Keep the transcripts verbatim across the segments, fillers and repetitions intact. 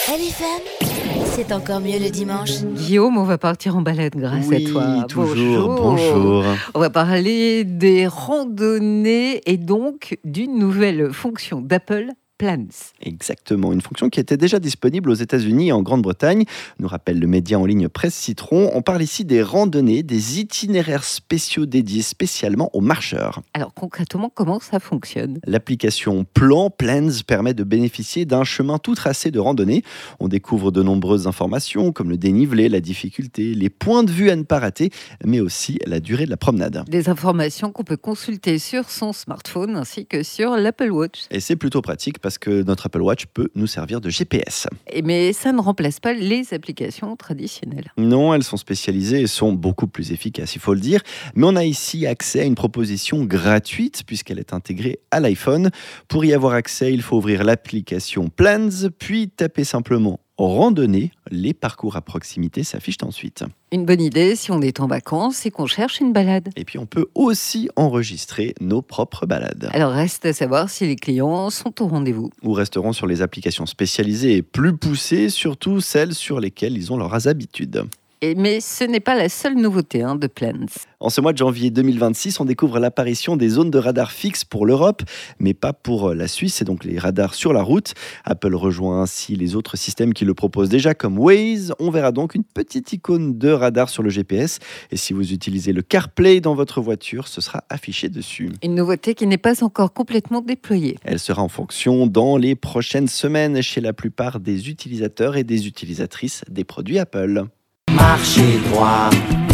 L F M, c'est encore mieux le dimanche. Guillaume, on va partir en balade grâce oui, à toi. toujours, bonjour. bonjour. On va parler des randonnées et donc d'une nouvelle fonction d'Apple, Plans. Exactement, une fonction qui était déjà disponible aux États-Unis et en Grande-Bretagne, nous rappelle le média en ligne Presse Citron. On parle ici des randonnées, des itinéraires spéciaux dédiés spécialement aux marcheurs. Alors concrètement, comment ça fonctionne ? L'application Plan, Plans, permet de bénéficier d'un chemin tout tracé de randonnée. On découvre de nombreuses informations comme le dénivelé, la difficulté, les points de vue à ne pas rater, mais aussi la durée de la promenade. Des informations qu'on peut consulter sur son smartphone ainsi que sur l'Apple Watch. Et c'est plutôt pratique parce que notre Apple Watch peut nous servir de G P S. Et mais ça ne remplace pas les applications traditionnelles. Non, elles sont spécialisées et sont beaucoup plus efficaces, il faut le dire. Mais on a ici accès à une proposition gratuite puisqu'elle est intégrée à l'iPhone. Pour y avoir accès, il faut ouvrir l'application Plans, puis taper simplement randonnée. Les parcours à proximité s'affichent ensuite. Une bonne idée si on est en vacances et qu'on cherche une balade. Et puis on peut aussi enregistrer nos propres balades. Alors reste à savoir si les clients sont au rendez-vous. Ou resteront sur les applications spécialisées et plus poussées, surtout celles sur lesquelles ils ont leurs habitudes. Et, mais ce n'est pas la seule nouveauté hein, de Plans. En ce mois de janvier deux mille vingt-six, on découvre l'apparition des zones de radar fixes pour l'Europe, mais pas pour la Suisse, et donc les radars sur la route. Apple rejoint ainsi les autres systèmes qui le proposent déjà, comme Waze. On verra donc une petite icône de radar sur le G P S, et si vous utilisez le CarPlay dans votre voiture, ce sera affiché dessus. Une nouveauté qui n'est pas encore complètement déployée. Elle sera en fonction dans les prochaines semaines chez la plupart des utilisateurs et des utilisatrices des produits Apple. Marchez droit,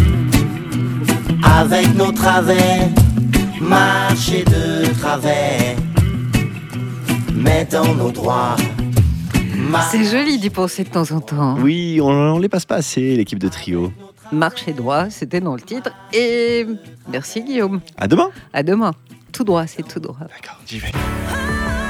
avec nos travers, marchez de travers, mettons nos droits. Mar- C'est joli d'y penser de temps en temps. Oui, on ne les passe pas assez, l'équipe de Trio. Marcher droit, c'était dans le titre. Et merci Guillaume. À demain. À demain. Tout droit, c'est tout droit. D'accord, j'y vais.